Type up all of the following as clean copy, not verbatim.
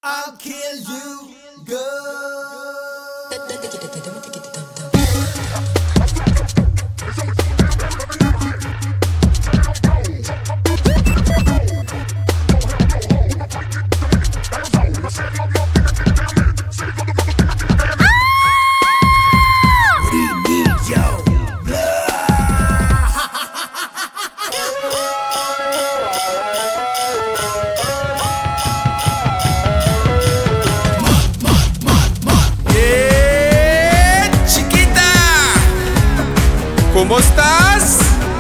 I'll kill you, girl. ¿Cómo estás?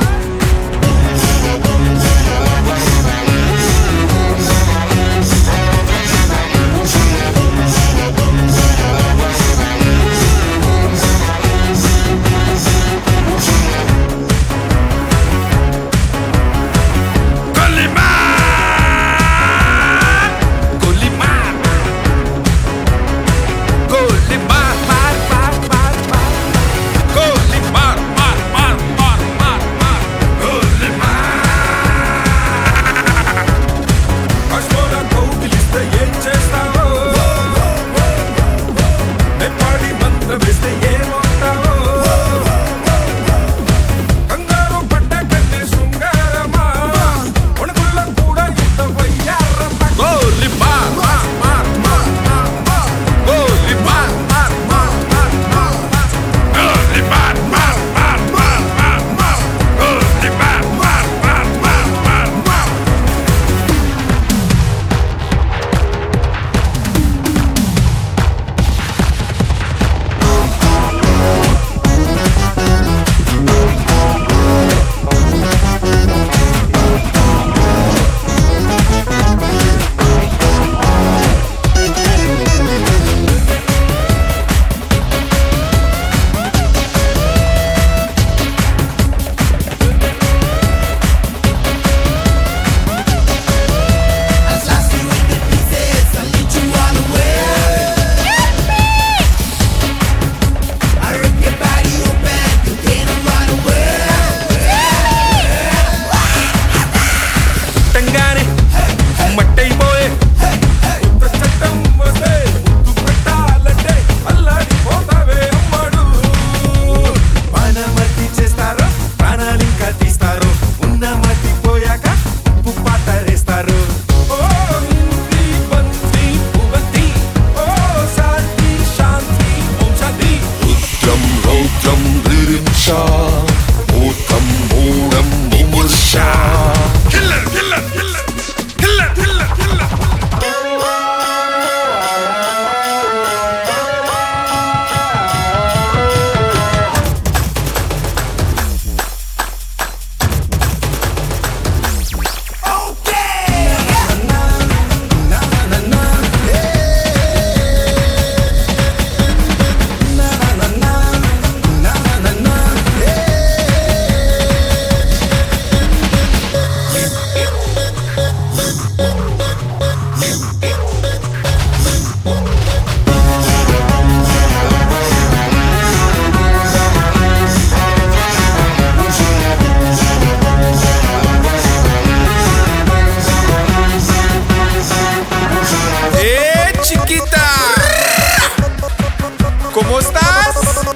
¿Cómo estás?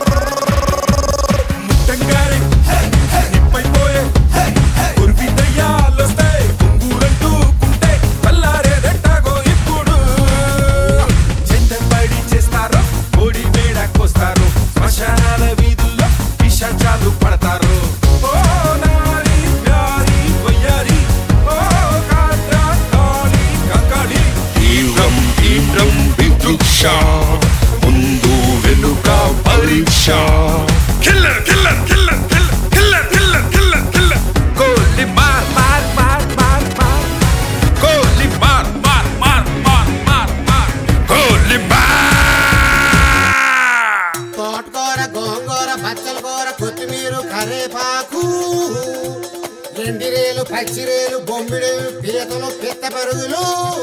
ముందు వెనుక పరీక్ష killer killer killer killer killer killer killer గోలి మార్ మార్ మార్ మార్ మార్ గోలి మార్ మార్ మార్ మార్ మార్ మార్ గోలి తోటకూర గోంగూర బచ్చల కూర కొత్తిమీర కరేపాకు ఎండిరేలు పచ్చిరేలు బొమ్మిడేలు పీతలు పిత్త పరుగులు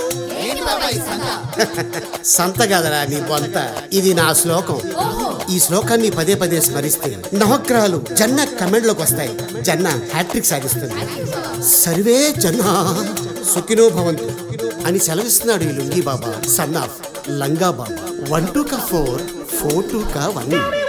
సంత కదరా నీ బొంత. ఇది నా శ్లోకం. ఈ శ్లోకాన్ని పదే పదే స్మరిస్తే నవగ్రహాలు జన్న కమెంట్లోకి వస్తాయి. జన్న హ్యాట్రిక్ సాధిస్తుంది. సర్వే జన సుఖినో భవంతు. అని సెలవిస్తున్నాడు ఈ లుంగీ బాబా సన్ ఆఫ్ లంగా బాబా 1 2 4 4 2 1